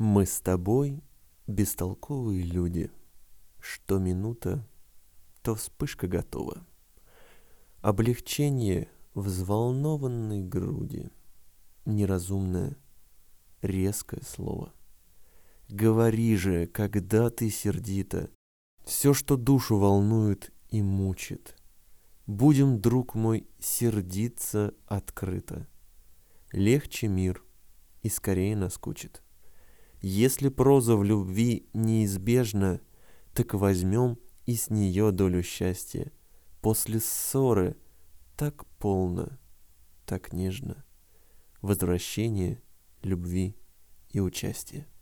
Мы с тобой бестолковые люди. Что минута, то вспышка готова. Облегчение взволнованной груди. Неразумное, резкое слово. Говори же, когда ты сердита, все, что душу волнует и мучит. Будем, друг мой, сердиться открыто. Легче мир и скорее наскучит. Если проза в любви неизбежна, так возьмем и с нее долю счастья. После ссоры так полно, так нежно. Возвращение любви и участия.